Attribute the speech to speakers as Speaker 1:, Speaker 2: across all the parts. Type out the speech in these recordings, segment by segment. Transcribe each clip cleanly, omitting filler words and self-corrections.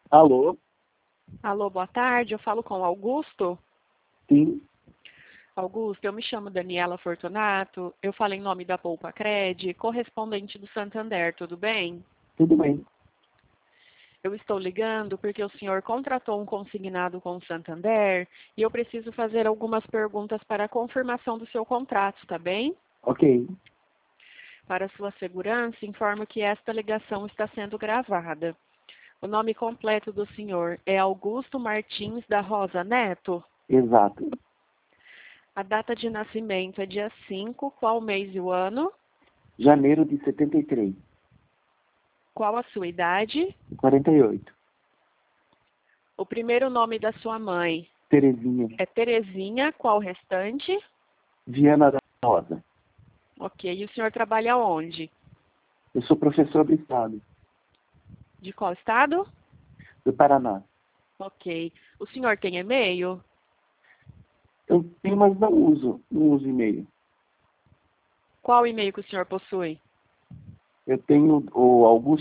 Speaker 1: Alô?
Speaker 2: Alô, boa tarde. Eu falo com o Augusto.
Speaker 1: Sim,
Speaker 2: Augusto, eu me chamo Daniela Fortunato. Eu falo em nome da Poupa Cred, correspondente do Santander, tudo bem?
Speaker 1: tudo bem.
Speaker 2: Eu estou ligando porque o senhor contratou um consignado com o Santander e eu preciso fazer algumas perguntas para a confirmação do seu contrato, tá bem?
Speaker 1: Ok,
Speaker 2: Para sua segurança, informo que esta ligação está sendo gravada. O nome completo do senhor é Augusto Martins da Rosa Neto?
Speaker 1: exato.
Speaker 2: A data de nascimento é dia 5. Qual o mês e o ano?
Speaker 1: Janeiro de 73,
Speaker 2: Qual a sua idade?
Speaker 1: 48.
Speaker 2: O primeiro nome da sua mãe
Speaker 1: Terezinha,
Speaker 2: é Terezinha. Qual o restante?
Speaker 1: Viana da Rosa.
Speaker 2: Ok. E o senhor trabalha onde?
Speaker 1: Eu sou professor do Estado,
Speaker 2: De qual estado?
Speaker 1: do Paraná.
Speaker 2: Ok. O senhor tem e-mail?
Speaker 1: Eu tenho, mas não uso e-mail.
Speaker 2: Qual e-mail que o senhor possui?
Speaker 1: Eu tenho o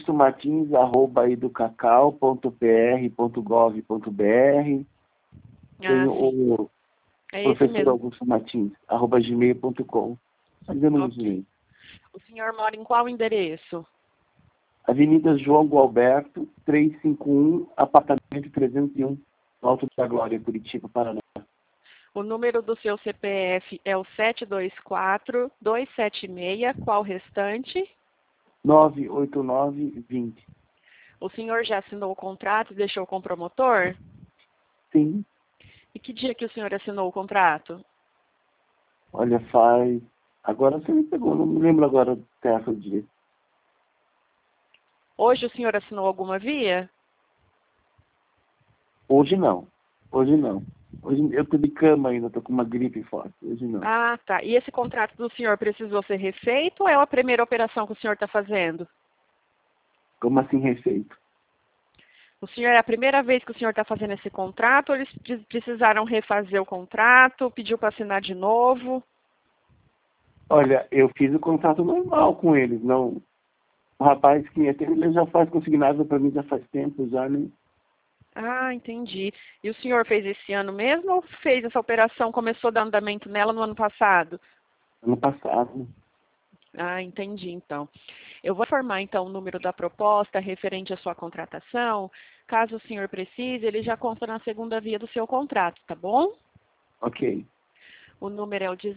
Speaker 1: augustomartins@educacau.pr.gov.br.
Speaker 2: Ah,
Speaker 1: Tenho
Speaker 2: sim.
Speaker 1: o
Speaker 2: É esse
Speaker 1: professor
Speaker 2: mesmo.
Speaker 1: Augusto Martins, @gmail.com. Mas eu não uso
Speaker 2: Ok.
Speaker 1: e-mail.
Speaker 2: O senhor mora em qual endereço?
Speaker 1: Avenida João Gualberto, 351, apartamento 301, no Alto da Glória, Curitiba, Paraná.
Speaker 2: O número do seu CPF é o 724-276. Qual o restante?
Speaker 1: 98920.
Speaker 2: O senhor já assinou o contrato e deixou com o promotor?
Speaker 1: Sim,
Speaker 2: E que dia que o senhor assinou o contrato?
Speaker 1: olha, faz. Agora você me pegou, não me lembro agora certo o dia.
Speaker 2: Hoje o senhor assinou alguma via?
Speaker 1: Hoje não. Hoje não. Hoje eu tô de cama ainda, tô com uma gripe forte. Hoje não.
Speaker 2: Ah, tá. E esse contrato do senhor precisou ser refeito ou é a primeira operação que o senhor está fazendo?
Speaker 1: Como assim refeito?
Speaker 2: O senhor é a primeira vez que o senhor está fazendo esse contrato ou eles precisaram refazer o contrato, pediu para assinar de novo?
Speaker 1: Olha, eu fiz o contrato normal com eles, não. O rapaz que ele já faz consignado para mim já faz tempo já, né?
Speaker 2: Ah, entendi. E o senhor fez esse ano mesmo ou fez essa operação, começou a dar andamento nela no ano passado?
Speaker 1: Ano passado.
Speaker 2: Ah, entendi, então. Eu vou formar, então, o número da proposta referente à sua contratação. Caso o senhor precise, ele já consta na segunda via do seu contrato, tá bom?
Speaker 1: Ok.
Speaker 2: O número é o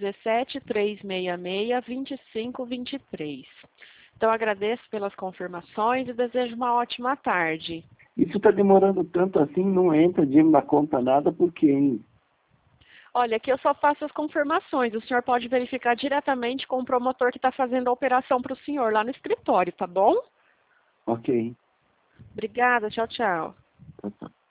Speaker 2: 17-366-2523. Então, agradeço pelas confirmações e desejo uma ótima tarde.
Speaker 1: Isso está demorando tanto assim, não entra dinheiro na conta nada, por quê, hein?
Speaker 2: Olha, aqui eu só faço as confirmações. O senhor pode verificar diretamente com o promotor que está fazendo a operação para o senhor lá no escritório, tá bom?
Speaker 1: Ok.
Speaker 2: Obrigada, tchau, tchau.
Speaker 1: Tá, tá.